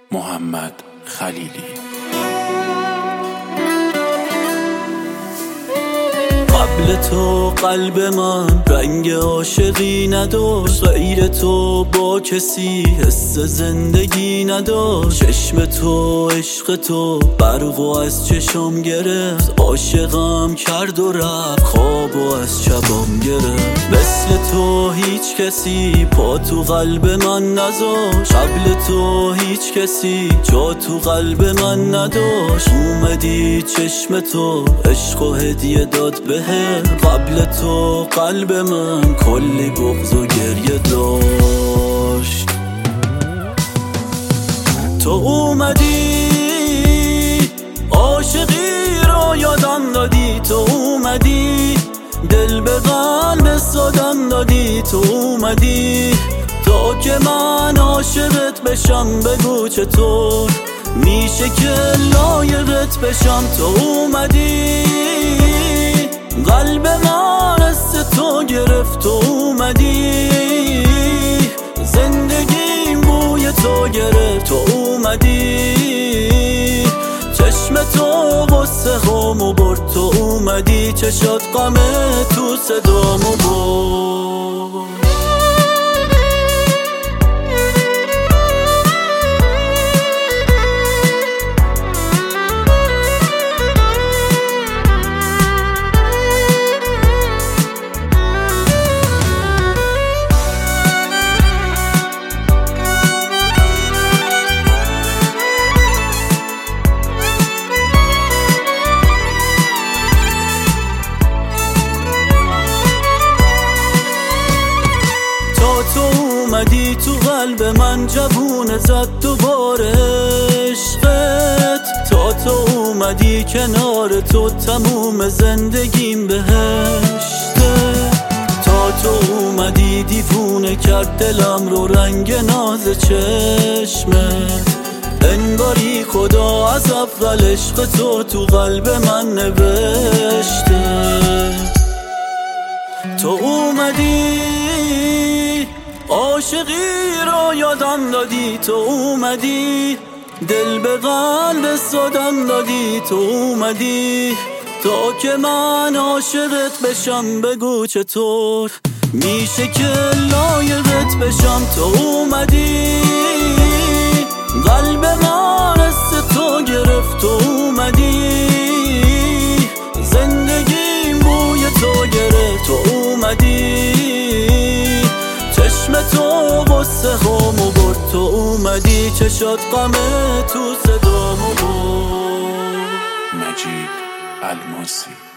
محمد خلیلی. قبل تو قلب من رنگ عاشقی نداشت، غیر تو با کسی حس زندگی نداشت. چشم تو عشق تو برقو از چشم گرفت، عاشقم کرد و رفت خوابو از شبم گرفت. مثل تو هیچ کسی پا تو قلب من نذاشت، قبل تو هیچ کسی جا تو قلب من نداشت. اومدی چشم تو عشق و هدیه داد بهم، قبل تو قلب من کلی بغض و گریه داشت. تو اومدی عاشقی رو یادم دادی، تو اومدی دل به قلب سادم دادی، تو اومدی تا که من عاشقت بشم. بگو چطور میشه که لایقت بشم. تو اومدی قلب من از تو گرفت، تو اومدی زندگیم بوی تو گرفت، تو اومدی چشم تو غصه خامو برد، تو اومدی چشات غمه تو صدامو برد. تو اومدی تو قلب من جوونه زد دوباره عشقت، تا تو اومدی کنار تو تموم زندگیم بهشته. تا تو اومدی دیوونه کرد دلم رو رنگ ناز چشمت، انگاری خدا از اول عشق تو قلب من نوشته. تو اومدی عاشقی رو یادم دادی، تو اومدی دل به قلب سادم دادی، تو اومدی تا که من عاشقت بشم. بگو چطور میشه که لایقت بشم. تو اومدی قلب من از تو گرفت، تو اومدی زندگیم بوی تو گرفت، تو اومدی چشم تو غصه خامو برد، تو اومدی چشات غمه تو صدامو برد. مجید الماسی.